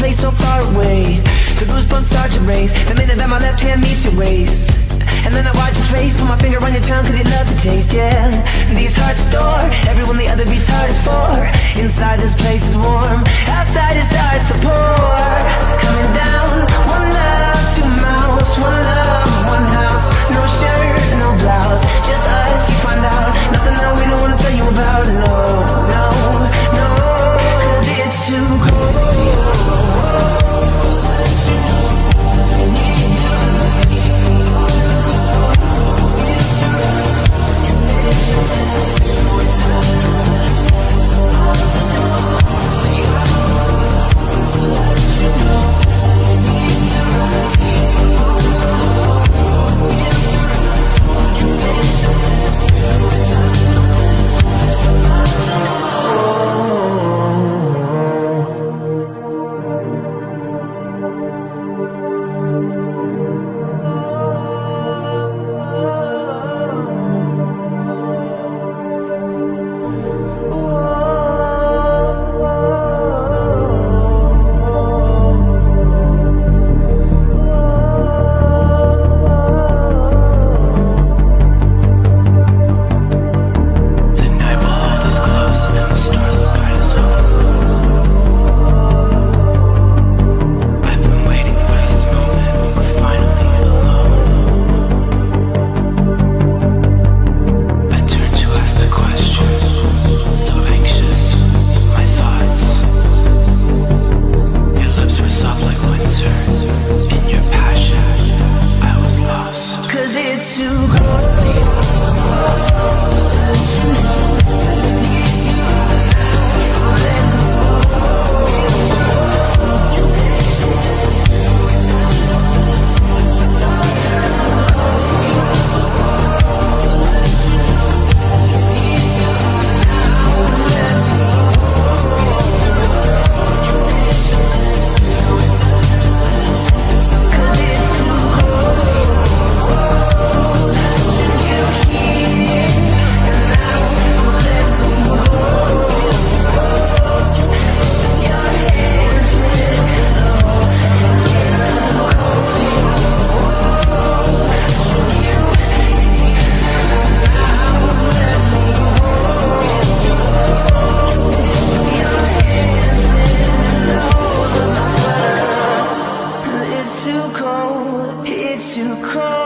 place so far away. The goosebumps start to race the minute that my left hand meets your waist. And then I watch your face, put my finger on your tongue, cause you love the taste, yeah. These hearts adore everyone the other beats heart is for. Inside this place is warm, outside it starts to pour. Coming down, one love, two mouths, one love, one house. No shirt, no blouse, just us, you find out. Nothing that we don't wanna tell you about, no, no, no. Cause it's too cold. It's too cold.